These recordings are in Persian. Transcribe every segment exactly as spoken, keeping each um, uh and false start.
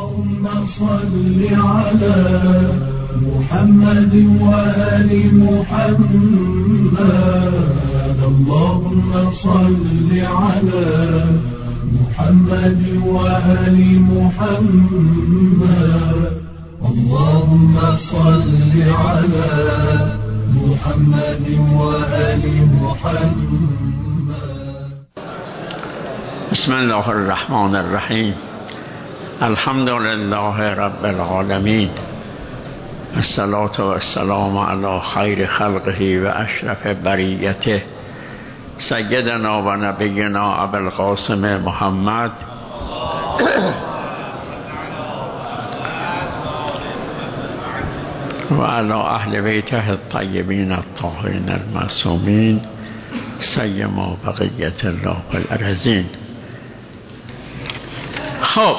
اللهم صل على محمد وآل محمد اللهم صل على محمد وآل محمد اللهم صل على محمد وآل محمد. بسم الله الرحمن الرحیم. الحمد لله رب العالمین. الصلاة والسلام علی خیر خلقه و اشرف بریته سیدنا و نبینا ابوالقاسم محمد و علی اهل بیته الطیبین الطاهرین المعصومین سیما بقیت الله والارضین. خب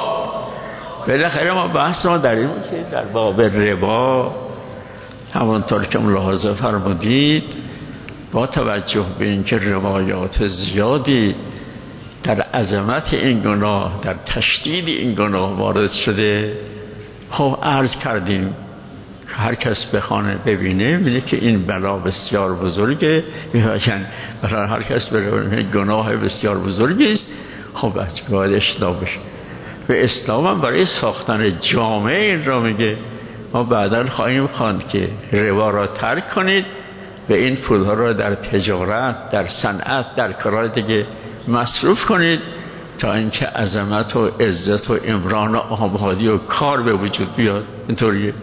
بالاخره ما بحث ما در این که در باب ربا همونطور که ملاحظه فرمودید با توجه به اینکه روایات زیادی در عظمت این گناه، در تشدید این گناه وارد شده، خب عرض کردیم که هر کس بخونه ببینه می‌بینه که این بلا بسیار بزرگه، می‌بینه برای هر کس ببینه گناه بسیار بزرگی است. خب باید اجتناب بشه. به اسلام هم برای ساختن جامعه این را میگه ما بعداً خواهیم خواند که ربا را ترک کنید و این پولها را در تجارت، در صنعت، در کارهای دیگه مصرف کنید تا اینکه عظمت و عزت و عمران و آبادی و کار به وجود بیاد. اینطوریه.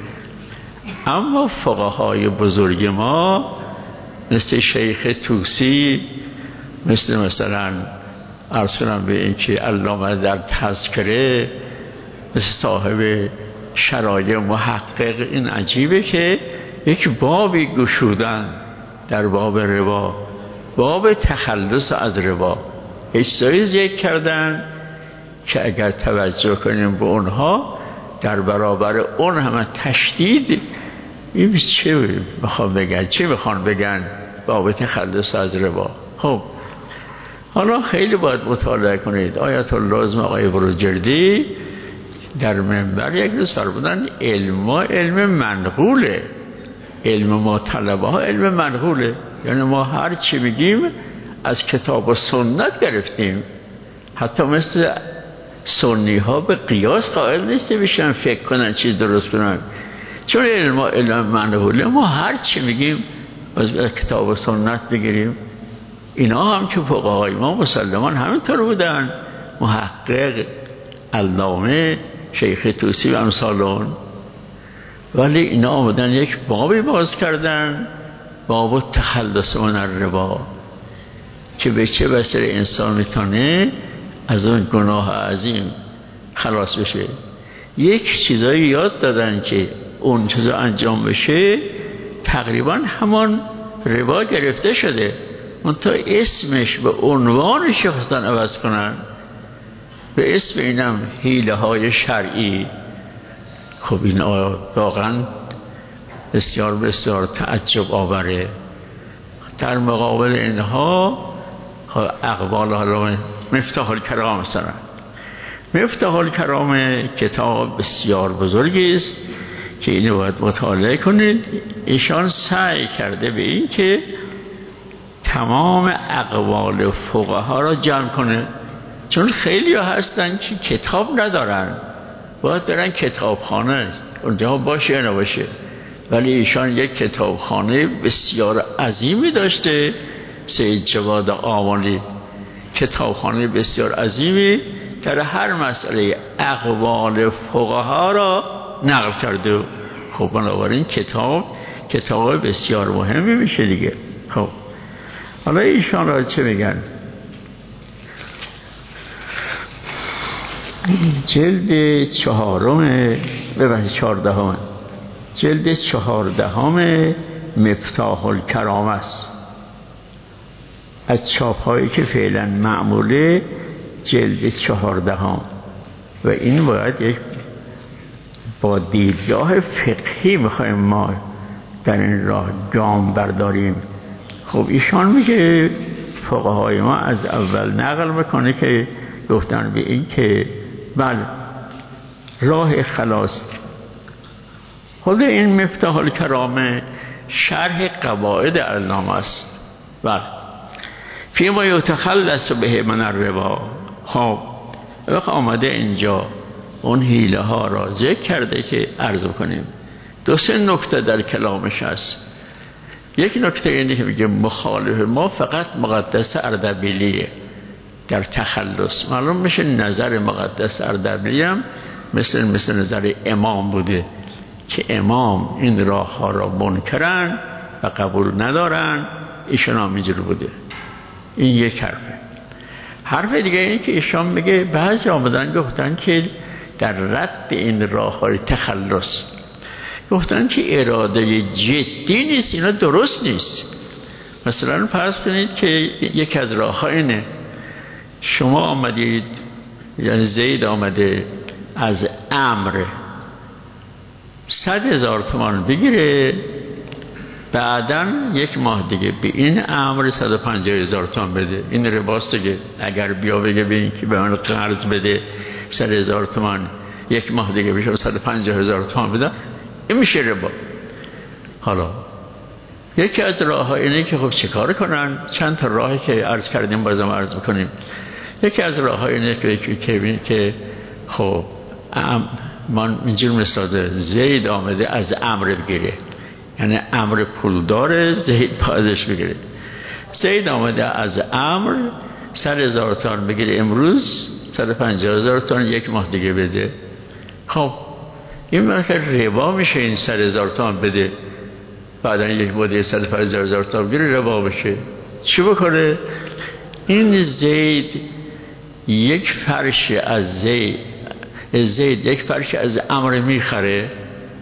اما فقهای بزرگ ما مثل شیخ طوسی، مثل مثلا عرض کنم به این که علامه در تذکره، مثل صاحب شرایع محقق، این عجیبه که یک بابی گشودن در باب ربا، باب تخلص از ربا. اجزایی ذکر کردن که اگر توجه کنیم به اونها در برابر اون همه تشدید، این چه بخوام بگن چه بخوان بگن باب تخلص از ربا. خب حالا خیلی باید مطالعه کنید. آیت اللازم آقای بروجردی در منبر یک روز فرمودن علم علم منقوله، علم ما طلبه ها علم منقوله، یعنی ما هر چی بگیم از کتاب و سنت گرفتیم. حتی مثل سنی ها به قیاس قائل نیست بشن فکر کنن چیز درست کنن، چون علم علم منقوله ما هر چی بگیم از کتاب و سنت بگیریم. اینا هم که فقهای ما مسلمان همینطور بودن، محقق، علامه، شیخ طوسی و امثالون. ولی اینا آمدن یک بابی باز کردن، باب تخلص من الربا، که به چه وسیله انسان میتونه از اون گناه عظیم خلاص بشه. یک چیزایی یاد دادن که اون چیزا انجام بشه تقریبا همان ربا گرفته شده، اون تا اسمش به عنوانش خواستن عوض کنن، به اسم اینم حیله های شرعی. خب این واقعا بسیار بسیار تعجب آوره. در مقابل اینها اقوال حالا مفتاح الکرام مثلا، مفتاح الکرام کتاب بسیار بزرگی است که اینو باید مطالعه کنید. ایشان سعی کرده به این که تمام اقوال فقها را جمع کنه، چون خیلی ها هستن که کتاب ندارن، باید برن کتابخانه اونجا باشه یا نباشه. ولی ایشان یک کتابخانه بسیار عظیمی داشته، سید جواد آملی، کتابخانه بسیار عظیمی در هر مسئله اقوال فقها را نقل کرده. خب بنابراین کتاب کتاب بسیار مهمی میشه دیگه. خب حالا ایشان را چه میگن؟ جلد چهارم ببخشید چهاردهم، جلد چهاردهم مفتاح الکرام است، از چاپ هایی که فعلا معموله جلد چهاردهم. و این باید یک با دیدگاه فقهی میخوایم ما در این راه گام برداریم. خب ایشان میگه فقهای ما از اول نقل میکنه که گفتن به این که بله راه خلاص. خود این مفتاح الکرامه شرح قواعد علامه است. بله فیما یتخلص به من الربا. خب وقت آمده اینجا اون حیله ها را ذکر کرده که عرض کنیم. دو سه نکته در کلامش هست. یک نکته اینه که میگه مخالف ما فقط مقدس اردبیلیه در تخلص. معلوم میشه نظر مقدس اردبیلی هم مثل مثل نظر امام بوده که امام این راه ها را منکرن و قبول ندارن، ایشان هم اینجور بوده. این یک حرفه. حرف دیگه اینه که ایشان میگه بعضی آمدن گفتن که در رد این راه های تخلص گفتن که اراده جدی نیست، اینا درست نیست. مثلا فرض کنید که یک از راه ها اینه شما آمدید، یعنی زید آمده از امر صد هزار تومان بگیره، بعداً یک ماه دیگه به این امر صد و پنجاه هزار تومان بده. این رباست دیگه. اگر بیا بگه به این که به من قرض بده صد هزار تومان، یک ماه دیگه بشه صد و پنجاه هزار تومان بده، این میشه ربا. حالا یکی از راه ها اینه که خب چیکار کنن؟ چند تا راهی که عرض کردیم بازم عرض بکنیم. یکی از راه ها اینه که که, که خب من اینجور مثاله زید آمده از امر بگیره، یعنی امر پولدار، زید پازش بگیره. زید آمده از امر صد هزار تومان بگیره امروز، صد و پنجاه هزار تومان یک ماه دیگه بده. خب این مرکز ربا میشه. این صد هزار تومان بده بعدا یک بوده صد و پنجاه هزار تومان بگیره، ربا بشه. چی بکنه؟ این زید یک فرش از زید زید یک فرش از امر میخره،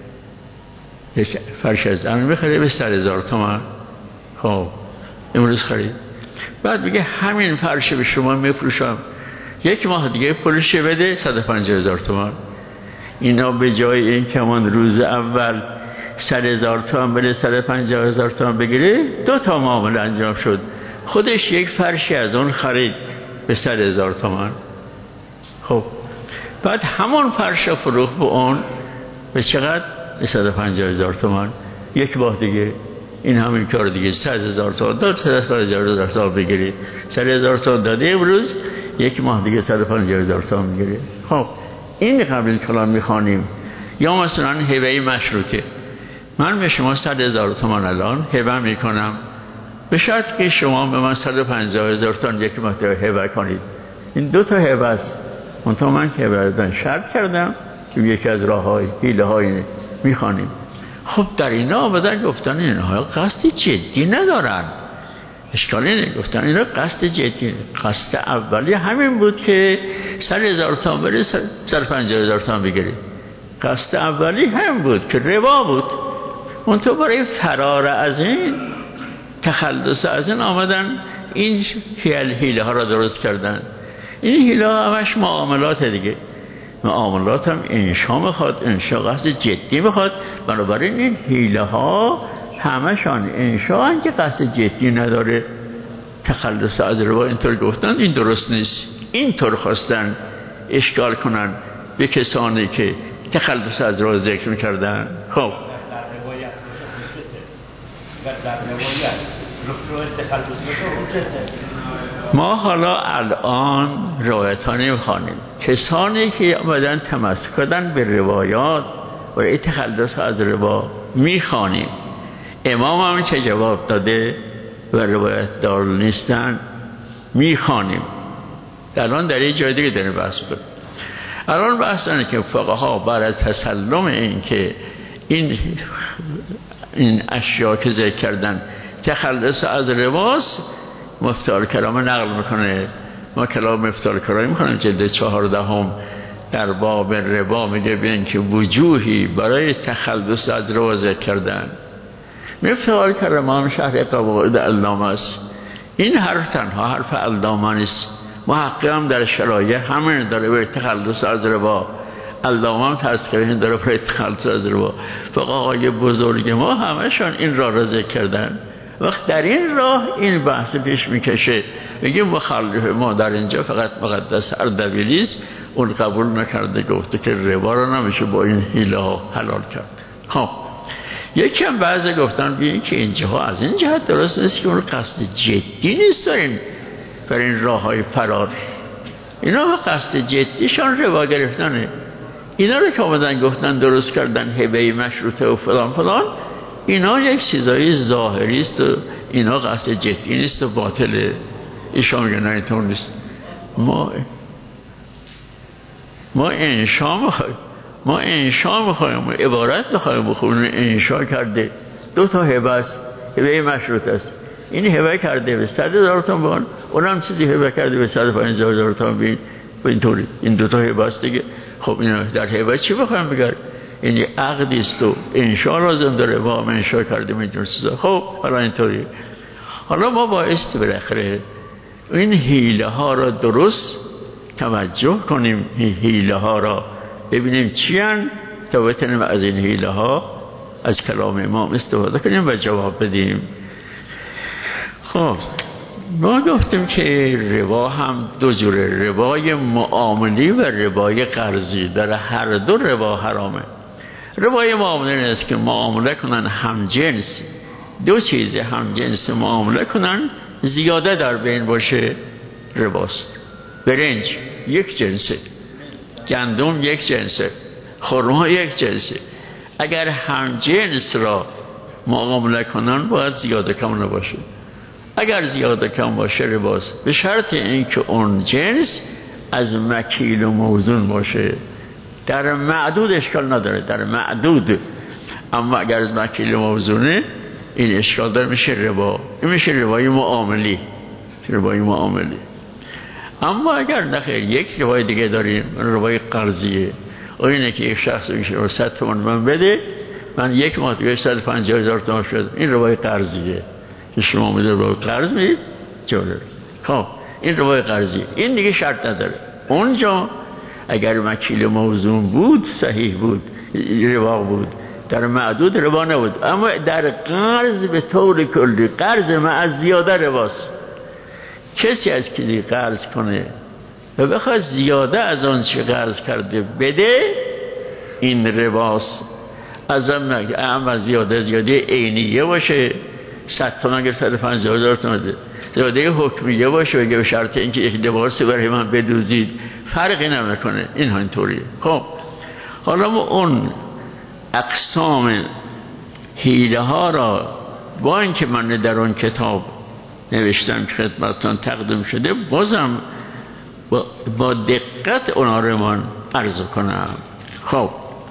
یک فرش از امر میخره به صد هزار تومان. خب امروز خرید، بعد میگه همین فرش به شما میفروشم، یک ماه دیگه پولش بده صد و پنجاه هزار تومان. اینا به جای این که من روز اول صد هزار تومان بده صد و پنجاه هزار تومان بگیره، دو تا معامله انجام شد. خودش یک فرشی از اون خرید به صد هزار تومان. خب بعد همون فرش فروخت به اون به چقدر؟ به صد و پنجاه هزار تومان. یک ماه دیگه این همین کار دیگه صد هزار تومان داد، صد و پنجاه هزار تومان بگیری، صد هزار تومان داده امروز، یک ماه دیگه صد و پنجاه هزار تومان بگیری. خب این قبل کلام میخوانیم. یا مثلا هبه مشروطه، من به شما صد هزار تومان الان هبه میکنم به شرط که شما به من صد و پنجاه هزار تومان یک ماه دیگه هبه کنید. این دو تا هبه است. منتها من که هبه شرط کردم که یکی از راه های حیله های میخوانیم. خب در اینا آمدن گفتن اینها قصد جدی ندارن. اشکالی نه، گفتن اینا قصد جدی، قصد اولی همین بود که صد هزار تومان بری صد و پنجاه هزار تومان بگیری. قصد اولی همین بود که ربا بود. منتها برای فرار از این، تخلص از این، آمدن این حیله ها را درست کردن. این حیله ها همش معاملات دیگه. معاملات هم انشا میخواد، انشا قصد جدی میخواد. بنابراین این حیله ها همشان انشا هن که قصد جدی نداره. تخلص از ربا اینطور گفتن این درست نیست. اینطور خواستن اشکال کنن به کسانی که تخلص از ربا ذکر میکردن. خب ما حالا الان روایت ها نمیخوانیم. کسانی که آمدن تمسک کردن به روایات برای تخلص از ربا میخوانیم. امام هم چه جواب داده و روایت دار نیستن میخوانیم. الان در این جای دیگه داریم بحث بود. الان بحث اینه که فقها برای تسلم این که این این اشیاء که ذکر کردن تخلص از رباست، مفتاح الکرامه نقل میکنه. ما کلام مفتاح الکرامه میکنیم جلد چهاردهم در باب ربا میگه ببین که وجوهی برای تخلص از ربا ذکر کردن. مفتاح الکرامه هم شرح قواعد علامه است. این حرف تنها حرف علامه نیست. محقق هم در شرایع همین داره برای تخلص از ربا. علامه هم تذکره این داره برای تخلص از ربا. فقهای بزرگ ما همشان این را را ذکر کردن. وقت در این راه این بحث پیش میکشه، بگیم مخالف ما در اینجا فقط مقدس اردبیلی است، اون قبول نکرده، گفته که ربا رو نمیشه با این حیله ها حلال کرد. خب یکی هم بعضی گفتن بیاین که اینجا از این جهت درست نیست که اون قصد جدی نیست دارین بر این راه های فرار، اینا قصد جدیشان ربا گرفتنه. اینا رو که آمدن گفتن درست کردن هبه مشروطه و فلان فلان، اینا یک چیزای ظاهری است و اینا قصد جدی نیست و باطله. ایشان میگن نه اینطور نیست. ما ما انشا میخوایم، ما انشا میخوایم، ما عبارت میخوایم بخونیم. انشا کرده دو تا هبه است، هبه مشروط است. این هبه کرده به صد هزار تومان، اونم چیزی هبه کرده به صد و پنجاه هزار تومان. بین اینطوری این دو تا هبه است دیگه. خب اینا در هبه چی بخوایم بگم؟ این عقدی است و انشا لازم داره، ما هم انشا کردیم اینجور چیزا. خب حالا اینطوری، حالا ما بایستی بالاخره این حیله ها را درست توجه کنیم، این حیله ها را ببینیم چی هن تا بتونیم از این حیله ها از کلام امام استفاده کنیم و جواب بدیم. خب ما گفتیم که ربا هم دو جوره، ربای معاملی و ربای قرضی. در هر دو ربا حرامه. ربای معامله است که معامله کنن همجنس، دو چیز همجنس معامله کنن، زیاده در بین باشه، رباست. برنج یک جنسه، گندم یک جنسه، خرما یک جنسه. اگر همجنس را معامله کنن باید زیاده کم نباشه. اگر زیاده کم باشه رباست، به شرط اینکه اون جنس از مکیل و موزون باشه. در معدود اشکال نداره، در معدود. اما اگر از مکیل و موزونه این اشکال داره، میشه ربا. این میشه ربای معاملی، ربای معاملی. اما اگر نخیر یک ربای دیگه داریم، ربای قرضیه. و اینه که یک شخص میشه صد تومان من بده، من یک ماه دیگه صد و پنجاه هزار تومان شد. این ربای قرضیه که شما میده ربای قرض میدید جالب. خب این ربای قرضی، این دیگه شرط نداره. اونجا اگر مکیل موزون بود صحیح بود، ربا بود. در معدود ربا نبود. اما در قرض به طور کلی، قرض ما از زیاده رباست. کسی از کسی قرض کنه و بخواد زیاده از آن چه قرض کرده بده، این رباست. از اما زیاده زیاده عینیه باشه، صد تومن گرفت صد و پنجاه هزار تومن ده، زیاده حکمیه باشه بگه به شرط اینکه یک لباسی برای من بدوزید، فرقی نمیکنه. این ها اینطوریه. خب حالا ما اون اقسام حیله ها را با اینکه من در اون کتاب نوشتم که خدمتتان تقدیم شده، بازم با, با دقت اونا رو من عرض کنم. خب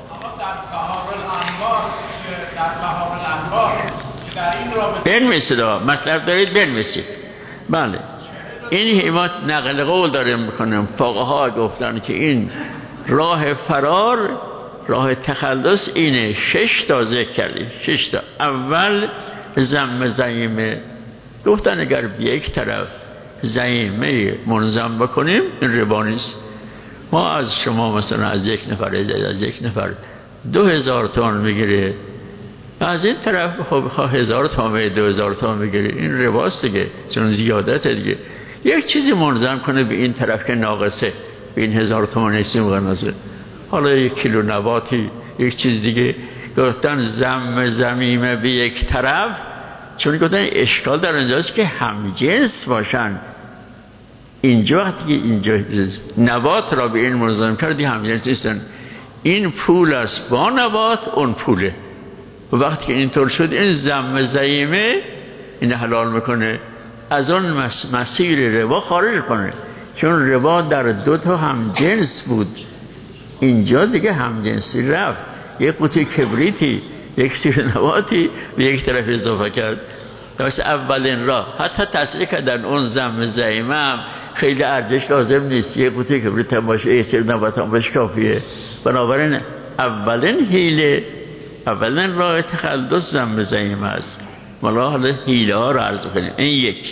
بنویسید، مطلب دارید بنویسید. بله این حیمات نقل قول داریم میکنم. فقها گفتن که این راه فرار، راه تخلص اینه. شش تا ذکر کردیم، شش تا. اول ذم زعیمه. گفتن اگر به یک طرف زعیمه منظم بکنیم این ربا نیست. ما از شما مثلا از یک نفر از یک نفر دو هزار تومان میگیره، از این طرف خب هزار تومان دو هزار تومان میگیره، این رباست دیگه، چون زیادته دیگه. یک چیزی منظم کنه به این طرف که ناقصه، به این هزار تومان نیستی مغناظه. حالا یک کیلو نباتی، یک چیز دیگه. گفتن ذم زمیمه به یک طرف، چون گفتن اشکال در اینجاست که همجنس باشن. اینجا وقتی اینجا نبات را به این منظم کردی همجنس نیستن. این پول است با نبات، اون پوله. و وقتی که اینطور شد این ذم زعیمه این حلال میکنه، از اون مسیر ربا خارج کنه. چون ربا در دو تا همجنس بود، اینجا دیگه همجنسی رفت. یک قوطی کبریتی، یک سیر نباتی به یک طرف اضافه کرد. واسه اولین راه حتی تصریح کردن اون ذم زعیمه هم خیلی ارزش لازم نیست. یک قوطی کبریت هم باشه، یک سیر نبات هم باشه کافیه. بنابراین اولین حیله، اولین راه تخلص ذم زعیمه است. مالا حالا حیله ها رو عرض کنیم. این یک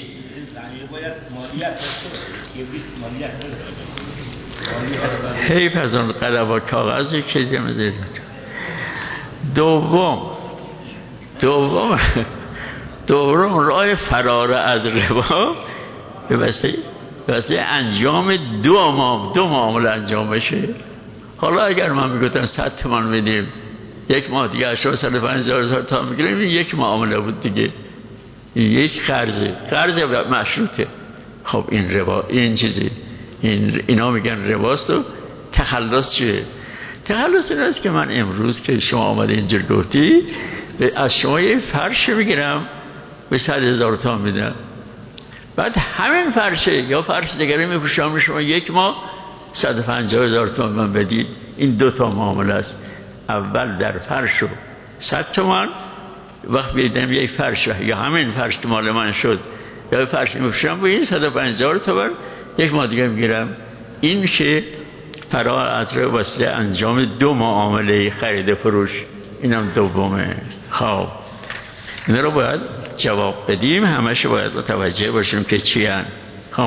حیف از اون قلب و کاغذ یک چیزی هم دارید. دوم دوم دوم راه فرار از ربا به وسیله به وسیله انجام دو ما دو معامله انجام بشه. حالا اگر من میگفتم صد تومان بدیم یک ماه دیگه اشتباه صد و پنجاه هزار تا میگیریم، یک معامله بود دیگه، این یک قرضه، قرض مشروطه. خب این ربا، این چیزی، این اینا میگن رباست. و تخلص چیه؟ تخلص این است که من امروز که شما آمده اینجا گفتی از شما یه فرش میگیرم به صد هزار تومان میدم، بعد همین فرشه یا فرش دیگری میپوشم به شما یک ماه صد و پنجاه هزار تومان من بدید. این دو تا معامله است. اول در فرش و صد تومان، وقت بیدم یک فرش یا همین فرش که مال من شد یا فرش میپوشم به این صد و پنجاه تومان یک ماه دیگه میگیرم. این میشه فرار از ربا وسیله انجام دو معامله خرید فروش. اینم دومه. خب این رو باید جواب بدیم، همش باید متوجه باشیم که چی هن. خب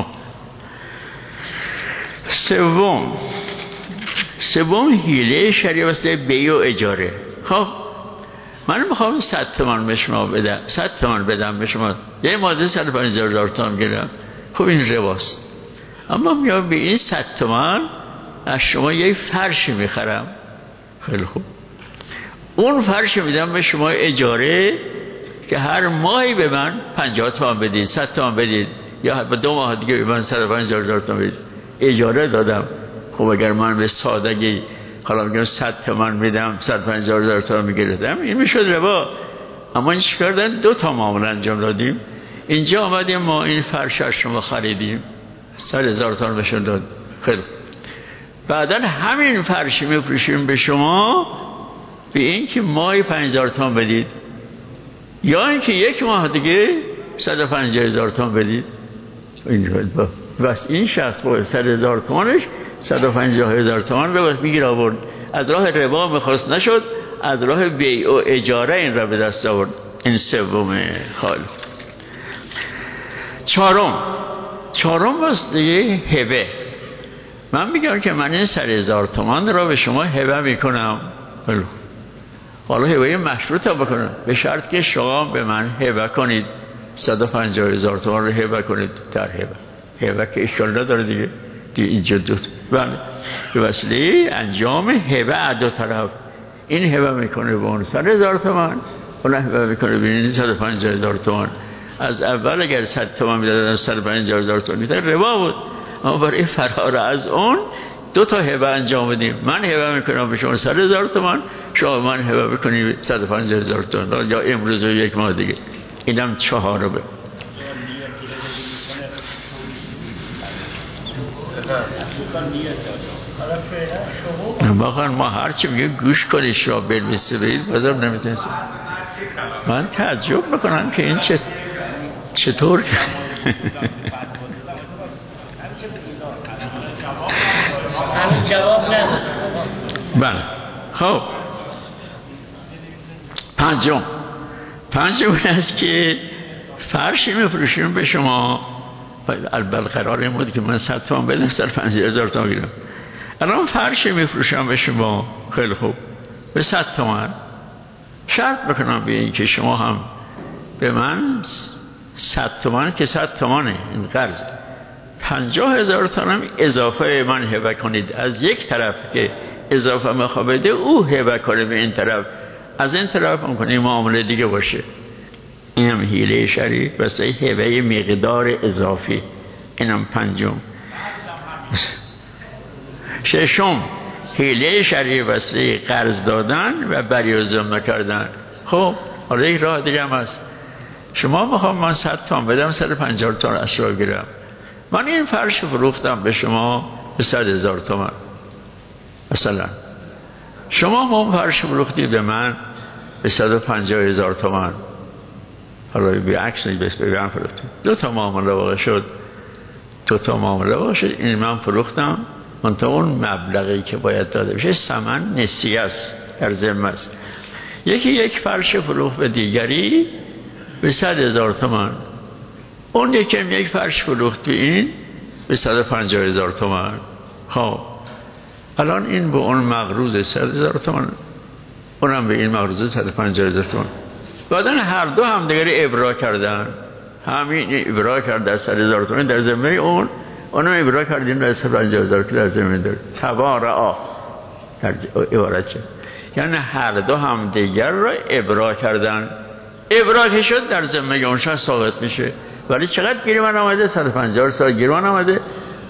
سوم سوم حیله شرعی واسه بیع و اجاره. خب من میخوام صد تومان به شما بدم، صد تومان بدم به شما، یه ماده صد و پنجاه هزار تومان گیرم. خب این رباست. اما میام به این صد تومان از شما یه فرش میخرم. خیلی خوب، اون فرش میدم به شما اجاره که هر ماهی به من پنجاه تومان بدید، صد تومان بدید، یا به دو ماه دیگه به من صد و پنجاه هزار تومان بدید. اجاره دادم. خب اگر من به سادگی حالا میگم صد تومان میدم، صد و پنجاه هزار تومان میگیردم، این میشد ربا. اما این چیکار دادن؟ دو تا معامله انجام دادیم. اینجا آمدیم ما این فرش از شما خریدیم، صد هزار تومان بهشون داد. خیلی بعدن همین فرش میفروشیم به شما به این که ماهی پنج هزار تومان بدید، یا اینکه یک ماه دیگه صد و پنجاه هزار تومان بدید. این بس این شخص با صد هزار تومانش صد و پنجاه هزار تومان رو بس میگیر آورد. از راه ربا میخواست، نشد، از راه بیع و اجاره این را به دست آورد. این سومه. خالی چهارم چهارم باست دیگه هبه. من میگم که من این صد هزار تومان را به شما هبه میکنم. حالا هبه مشروطه بکنم به شرط که شما به من هبه کنید، صد و پنجاه هزار تومان رو هبه کنید در هبه. هبه که اشکال نداره دیگه، دیگه اینجا دو بله به وسیله انجام هبه دو طرف. این هبه میکنه به اون صد هزار تومان، اون هبه میکنه به این صد و پنجاه هزار تومان. از اول اگر صد تومان میدادم صد و پنجاه هزار تومان میدادم ربا بود. اما برای فرار از اون دو تا هبه انجام بدیم. من هبه میکنم به شما صد هزار تومان، شما من هبه بکنی صد و پنجاه هزار تومان، یا امروز و یک ماه دیگه. اینم چهارمه. واقعا ما هرچی میگه گوش کنید، شما بنویسید بازم نمیتونید. من تعجب میکنم که این چه چطور جواب نداد. بله. خب پنجم پنجم این است که فرشی میفروشیم به شما. البته قرار این بود که من صد تومان بدم، صد و پنجاه هزار تومان گیرم. الان فرشی میفروشم به شما. خیلی خوب، به صد تومان شرط بکنم به این که شما هم به من صد تومان که صد تومانه این قرض، پنجاه هزار تومان اضافه من هبه کنید. از یک طرف که اضافه میخواه بده او هبه کنه به این طرف، از این طرف هم کنه معامله دیگه باشه. این هم حیله شرعی واسه هبه مقدار اضافی. اینم پنجم. ششم حیله شرعی واسه قرض دادن و بری ذمه کردن. خب حالا یک راه دیگه هم هست. شما میخوام من صد تومان بدم، صد و پنجاه تومان اشتباه گیرم. من این فرش فروختم به شما به صد هزار تومان مثلا. شما هم فرش فروختید به من به صد و پنجاه هزار تومان. حالا به عکس نیست به من فروختید. دو تا معامله واقع شد. دو تا معامله واقع شد. این من فروختم، من تا اون مبلغی که باید داده بشه ثمن نسیه است، در ذمه است. یکی یک فرش فروخت به دیگری به صد هزار تومان، اون یکم یک فرش فروخت به این به صد و پنجاه هزار تومان. خب الان این به اون مقروض صد هزار تومان، اونم به این مقروض صد و پنجاه هزار تومان. بعدن هر دو هم دیگر ابرا کردن، همین ابرا کرد در سر هزار تومانی در ذمه اون، اونم ابرا کردیم در سر پنجاه هزار که در ذمه داره. تبارعا در عبارت شد، یعنی هر دو هم دیگر را ابرا کردن. ابرا که شد در ذمه اون شخص ثابت میشه. ولی چقدر گریبان آمده؟ صد و پنجاه سال گریبان آمده،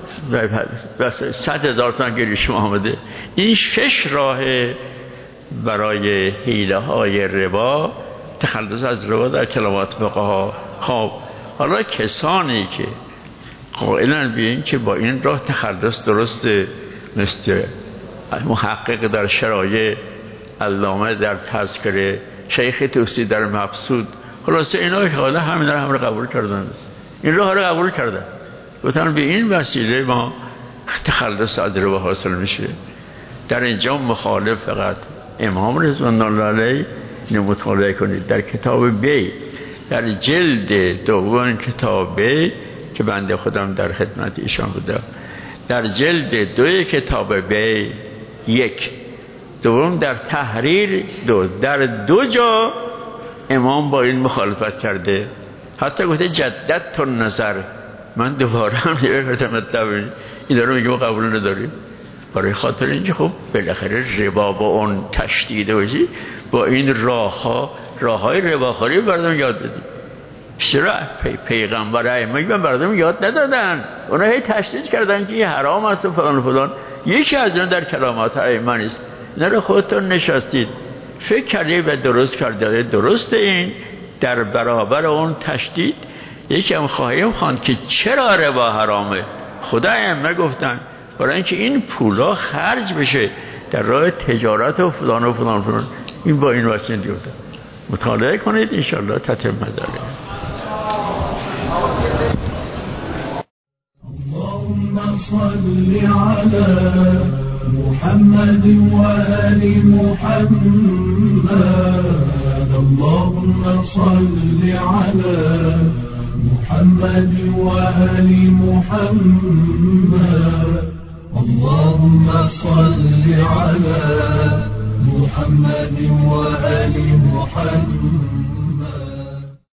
صد هزار تومان گریش آمده. این شش راه برای حیله های ربا، تخلص از ربا در کلمات فقها. خب حالا کسانی که قائلن به این که با این راه تخلص درسته، مثل محقق در شرایع، علامه در تذکره، شیخ توسی در مبسوط، خلاصه اینا حالا همین را هم را قبول کردن، این راه را قبول کردن، گفتن به این وسیله ما تخلص از ربا حاصل میشه. در اینجا مخالف فقط امام رضوان الله علیه اینو مطالعه کنید در کتاب بی، در جلد دوم کتاب بی که بنده خودم در خدمت ایشان بودم، در جلد دو کتاب بی یک، دوم در تحریر دو، در دو جا امام با این مخالفت کرده، حتی گفته جدت تا نظر، من دوباره هم نمی‌فهمم این داره میگه ما قبول نداریم. برای خاطر اینکه خب بالاخره ربا با اون تشدید باشی، با این راه ها راه های رباخوری بردم یاد بدیم. چرا پی پیغمبر ائمه بردم یاد ندادن؟ اونا هی تشدید کردن که حرام است و فلان و فلان. یکی از اینا در کلمات ائمه نیست. اینا رو خودتون نشستید فکر کردید و درست کردید. درست این در برابر اون تشدید یکی هم خواهیم خواند که چرا ربا حرامه. خدا ائمه گفتن برای اینکه این پولا خرج بشه در راه تجارت و فلان و فلان فلان. این با این واسطه گفتن. مطالعه کنید انشالله تتم ذلك. اللهم صل على محمد وآل محمد. اللهم صل على محمد وآل محمد. اللهم صل على محمد وآل محمد.